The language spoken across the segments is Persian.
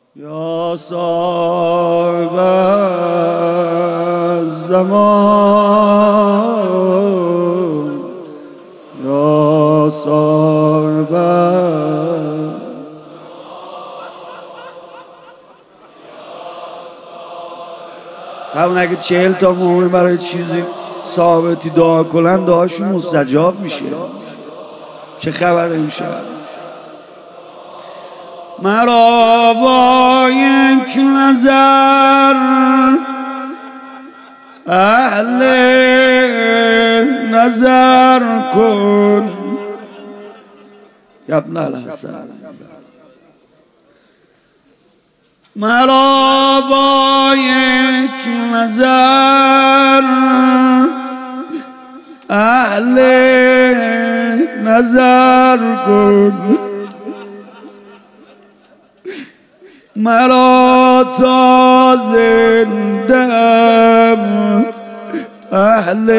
یا صاحب الزمان، یا صاحب همون اگه 40 تا مومن برای چیزی ثابتی دعا کنن دعاشون مستجاب میشه. چه خبره میشه؟ مرا با یک نظر اهل نظر کن یا ابن الحسن، مرا با یک نظر اهل نظر کن، مرا تا زندم اهل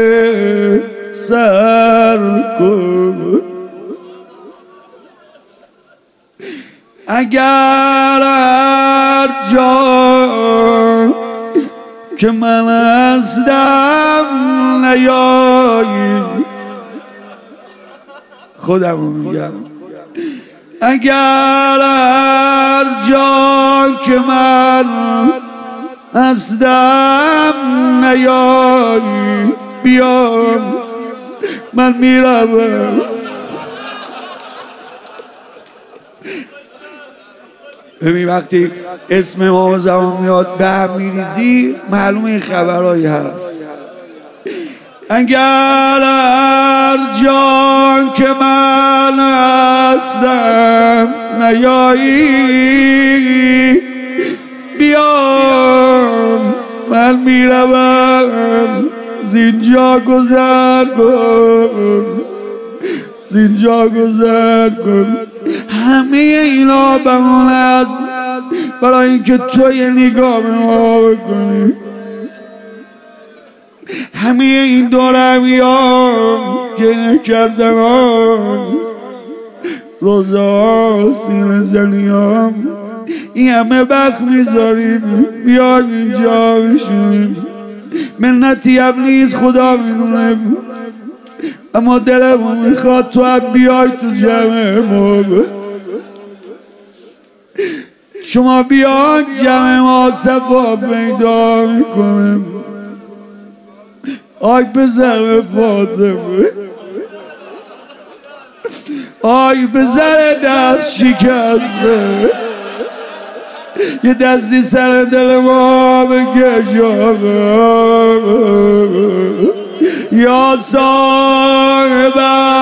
سر کن. اگر هر جا که من هستم نیایی، خودم رو میگم، اگر هر جا که من هستم نیایی بیام، من میروم. ببین وقتی اسم امام زمان میاد به هم میریزی معلومه این خبرهایی هست. اگر هر جان که من هستم نیایی بیام، من میروم. زینجا گذر کن، زینجا گذر کن. همه اینا بهونه است برای اینکه تو یه نگاه به ما بکنی. همه این دورمیان گنه کردنان، روزه ها، سینه زنیان، این همه وقت میذاریم بیایم اینجا بشینیم. منتی ابلیس خدا میدونه، اما دلمون میخواد تو هم بیای تو جمع ما. شما بیان جمع ما صفا پیدا میکنه. آی بزر فاطمه، آی بزر دست شکسته، یه دستی سر دل ما بکش آقا. یا صاحب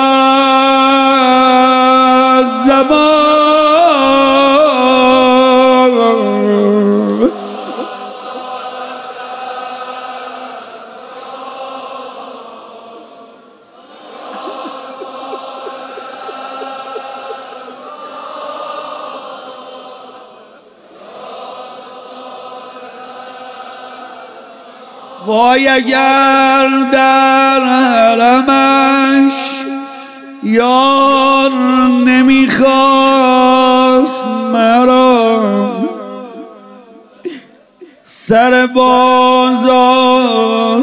الزمان، وای اگر در حرمش یار نمیخواست مرا، سر بازار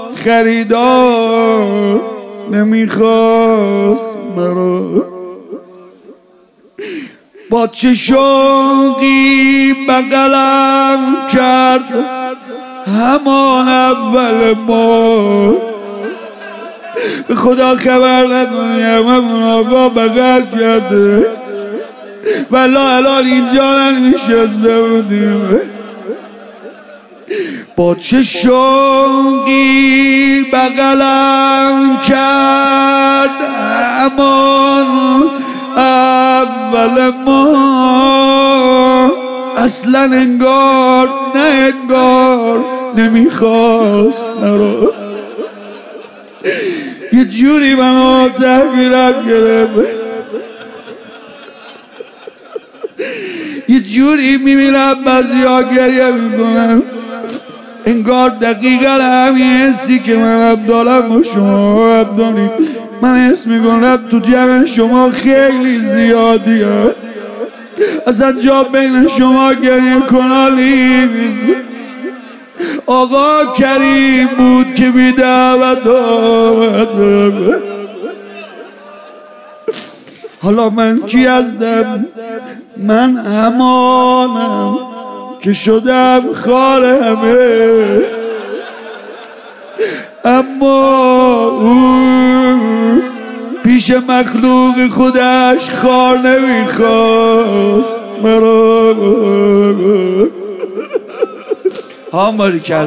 خریدار نمیخواست مرا. با چه شوقی بغلم کرد همان اول ما، به خدا خبر نداریم همون آقا بغل کرده ولا الان اینجا ننشسته بودیم. با چه شوقی بغلم کرد همان اول ما، اصلا انگار نه انگار نمیخواست مرا. یه جوری منو تحقیرم گرفت، یه جوری میبینم بعضی ها گریه میکنم انگار دقیقا همین حسی که من دارم و شما دارید. من حس میکنم تو جمع شما خیلی زیادی ها. اصلا جا بین شما گریه کنان نیست. آقا کریم بود که بی دعوت آمد. حالا من کی هستم؟ من همانم که شدم خار همه، اما او پیش مخلوق خودش خار نمیخواست مرا. آماری کلم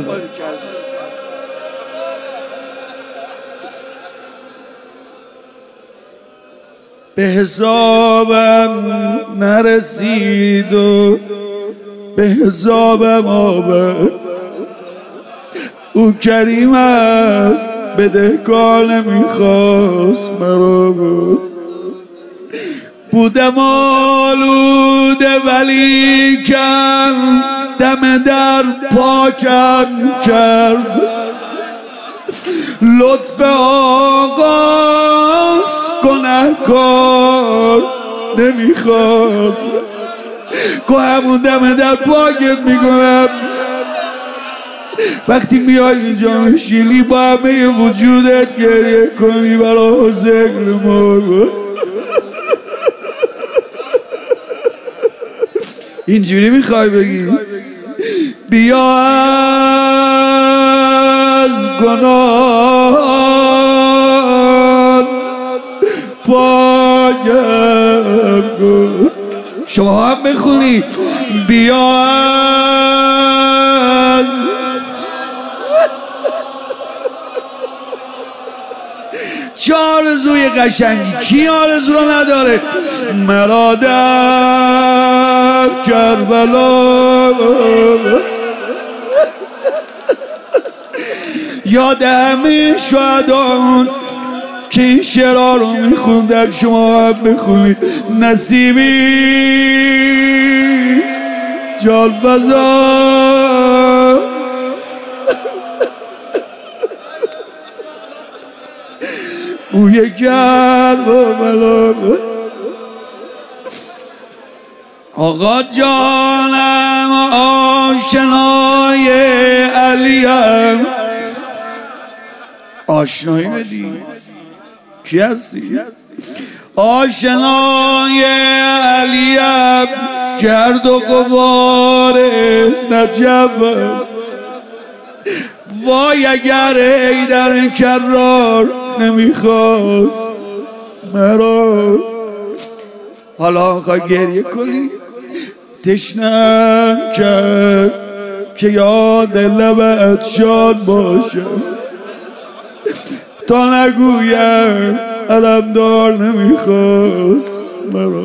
به حسابم نرسید و به حسابم آورد. او کریم است بدهکار نمیخواست مرا. بودم آلوده ولی کن دم در پاکم کرد. لطف آقاست گنهکار نمیخواست. که همون دم در پاکت میکنم. وقتی میای اینجا میشینی با همه وجودت گریه کنی برای حسین ما. اینجوری میخوای بگی بیا از گناه پایم کن. شما هم بخونید بیا از چه آرزوی قشنگی، کی آرزو رو نداره؟ مرا در کربلا یاد همه شهدان که این شعرها رو میخوندن، شما هم بخونید. نصیبی جالبزا بوی گرم و بلا. آقا جانم آشنای علیم. آشنایی بدی کی هستی؟ آشنای علیم گرد و غبار نجف. وای اگر حیدر کرار نمیخواست مرا. حالا میخوای گریه کنی؟ تشنم کرد که یاد لبت شاد باشم تا نگویم علمدار نمیخواست مرا.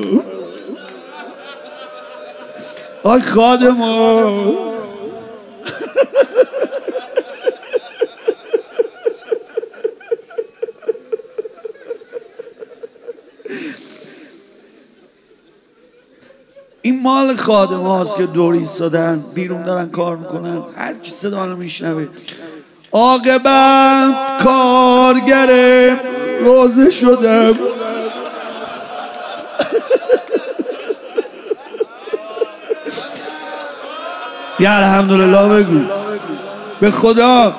آی خادما این مال خادم هاست که دور ایستادن بیرون دارن کار میکنن. هر کی صدا رو میشنوه عاقبت کارگر روزه شدم. یا الحمدلله بگو به خدا.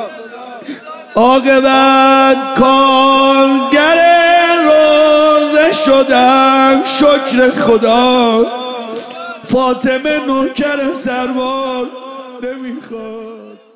عاقبت کارگر روزه شدم شکر خدا. فاطمه نوکر سربار نمیخواست.